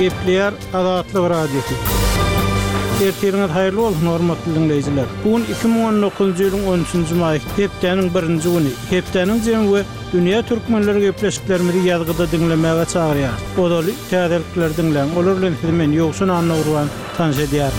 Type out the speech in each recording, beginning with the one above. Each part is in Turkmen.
Gepleyer Azatlyk Radiosu. Ertirňiz haýyrly bolsun hormatly dinleýijiler. Bugün 2019-njy ýylyň 13-nji maý, hepdeniň 1-nji güni. Hepdeniň jemgy dünýä türkmenleri gepleşiklerimizi ýazgyda dinlemäge çagyrýar. Odaly täzelikler dinleň. Olar bilen men ýoksun anlagurwan tanış edýär.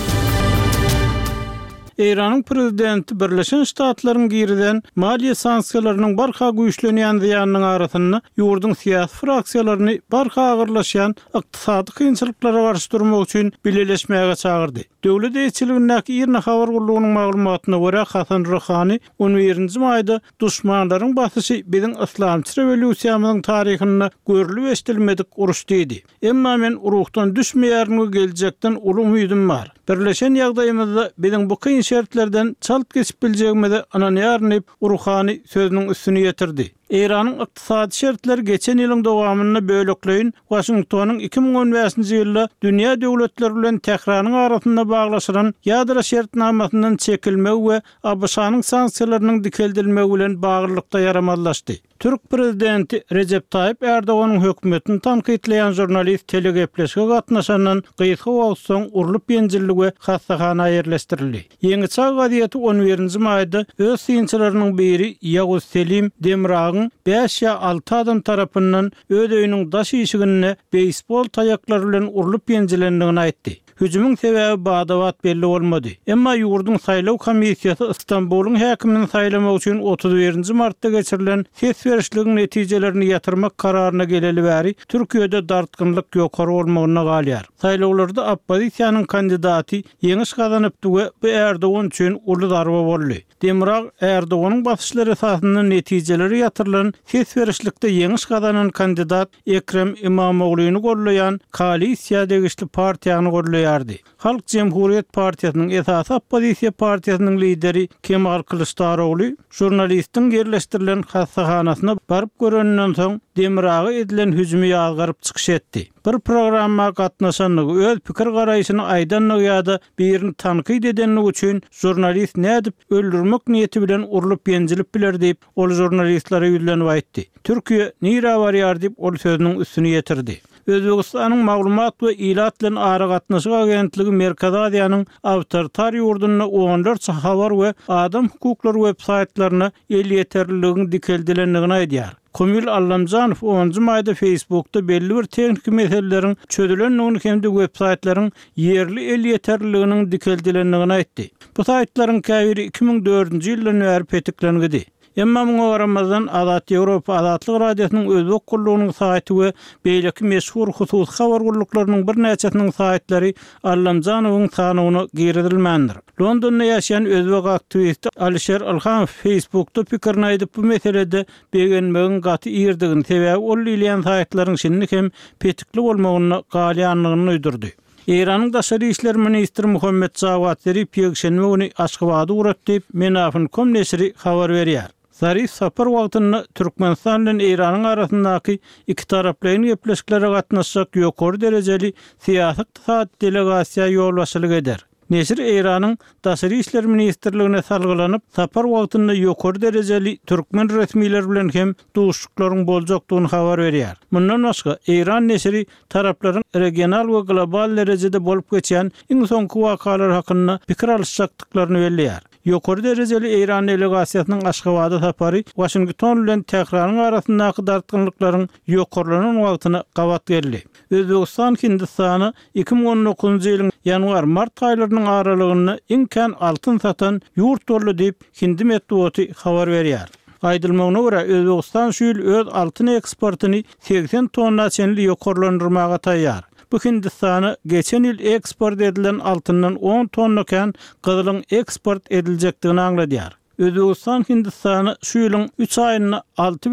İran'ın prezidenti Birleşen Ştatlaryň giriden maliýe sanksiýalarynyň barha güýçlenýän ýanynyň arasynda ýurdun siýasy fraksiýalaryny barha agyrlaşýan ykdysady kynçylyklara garşy durmak üçin birleşmäge çagyrdy. Döwlet eýçiligindäki ýerine habar gurulugynyň maglumatyna görä Hasan Rohani 11-nji maýda duşmanlaryň basyşy biziň islamçy rewolýusiýamyzyň taryhyna görülip eşdilmedik uruş diýdi. Emma men urukdan düşmeýärmi geljekden uly umydym bar. Birleşen ýagdaýymyzda biziň bu kyn şertlerden çalt geçip biljegimizi ananyarnyp Ruhani sözüniň üstüne ýetirdi. İran'ın ykdysady şertleri geçen ýylyň dowamyny bölekleýin Washingtonyň 2015-nji ýylda dünýä döwletleri bilen Tehranyň arasynda baglaşylan ýadra şertnamasyndan çekilmek we ABŞ-nyň sanksiýalarynyň dikeldilmegi bilen baglanykda yaramazlaşdy. Türk prezidenti Recep Tayyip Erdoğan'ın hökümetini tanqidleyen jurnalist telegepleşige gatnaşandan gysga wagt soň urulyp ýenjillige hassahana ýerleşdirildi. Ýeňi çağ gaziýeti 11-nji maýda öz synçylarynyň biri Yavuz Selim Demirağ'ın 5 ýa 6 adam tarapyndan öz öýüniň daş işigine beýsbol taýaklary bilen urulyp ýenjilendigini aýtdy. Hüjümüň sebäbi badawat belli bolmady. Emma ýurdun saýlaw komissiýasy Istanbulyň häkimini saýlamak üçin 31-nji martda geçirilen ses berişliginiň netijelerini ýatyrmak kararyna geleli bäri Türkiýede dartgynlyk ýokary bolmagyna galýar. Saýlawlarda oppozisiýanyň kandidaty ýeňiş gazanypdy we bu Erdoğan üçin uly darba boldy. Demirag Erdoğanyň basyşlary esasynda netijeleri ýatyrylan ses berişlikde ýeňiş gazanan kandidat Ekrem İmamoğlu'nu gollaýan koalisiýa degişli partiýany gollaýardy. Halk Cemhuriyet Partiýasynyň esasy oppozisiýa partiýasynyň lideri Kemal Kılıçdaroğlu jurnalistiň yerleşdirilen hassahanasyna baryp görenden soň Demiragy edilen hüjümi ýazgaryp çykyş etdi. Bir programma gatnaşanlygy öz pikir garaýyşyny aýdanlyk ýa-da birini tanqid edenlik üçin jurnalist nädip öldürmek niýeti bilen urulyp ýenjilip biler diýip ol jurnalistlere ýüzlenip aýtdy. Türkiýe nira barýar diýip ol sözüniň üstüne ýetirdi. Özbegistanyň maglumat we ilat bilen ara gatnaşyk agentligi Merkez Aziýanyň awtoritar ýurduny onlarça habar we adam hukuklary websaytlaryna el ýeterliligini dikeldilendigini aýdýar. Komil Allamjanow 10-njy maýda Facebookda belli bir teknik meselelerin çözülenligini hemde websaytlaryň yerli el ýeterliliginiň dikeldilendigini aýtdy. Bu saýtlaryň käbiri 2004-nji ýyldan bäri petiklenýärdi. Emma muňa garamazdan Azat Ýewropa Azatlyk Radiosynyň özbek gullugynyň saýty we beýleki meşhur husus habar gulluklarının bir näçesiniň saýtlary Allamjanowyň sanawyna giridilmändir. Londonda ýaşaýan özbek aktivisti Alisher Alhan Facebookda pikirini aýdyp bu meselede begenmegiň gaty ýerdigini sebäbi ol ilýän saýtlaryň şinni hem petikli bolmagyna galýanlygyny uydurdy. İran'ın Daşary işler ministri Muhammed Javad Zarif ýekşenme güni Aşgabatda uratdyp Menafin.com nesri habar berýär. Zarif sapar wagtynda Türkmenistan bilen İran'yň arasyndaky iki taraplyň gepleşiklere gatnaşjak ýokary derejeli siýasy delegasiýa ýolbaşçylyk eder. Nesir İran'ın Daşary işler ministrligine salgylanyp sapar wagtynda ýokary derejeli türkmen resmiýetleri bilen hem duşuklaryň boljakdygyny habar berýär. Mundan başga İran nesiri taraplaryň regional we global derejede bolup geçen iň soňky wakalar hakynda pikir alışjakdyklaryny belläýär. Ýokary derejeli İran delegasiýasynyň Aşgabatda sapary Washington bilen Tehranyň arasyndaky dartgynlyklaryň ýokarylanan wagtyna gawat geldi. Özbegistan Hindistany 2019-njy ýylyň ýanwar-mart aýlarynyň aralygyny iňken altyn satan ýurt boldy diýip Hindi medeniýeti habar berýär. Aýdylmagyna görä Özbegistan şu ýyl öz altyn eksportyny 80 tonna çenli ýokarlandyrmaga taýýar. Bu Hindistany geçen ýyl eksport edilen altyndan 10 tonnaken gyzylyň eksport ediljekdigini aňladýar. Özbegistan Hindistany şu ýylyň 3 aýyna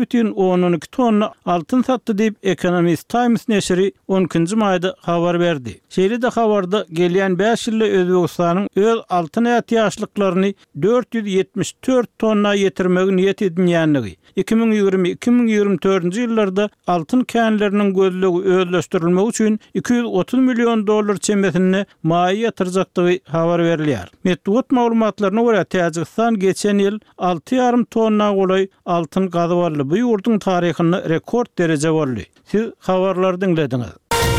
6,12 tonna altyn satdy diýip Economist Times nesri 12-nji maýda habar berdi. Şeýle-de habarda gelýän 5 ýylda Özbegistanyň öz altyn ähtiýaçlyklaryny 474 tonna ýetirmegi niýet edilýänligi, 2020-2024-nji ýyllarda altyn känleriniň gözlegi özleşdirilmegi üçin $230 milyon çemberinde maýa ýatyrjakdygy habar berilýär. Medeniýet maglumatlaryna görä Täjikistan geçen ýyl 6,5 tonna golay altyn gazyp aldy. Bu ýurdun taryhyny rekord derece boldy. Siz habarlary dinlediňiz.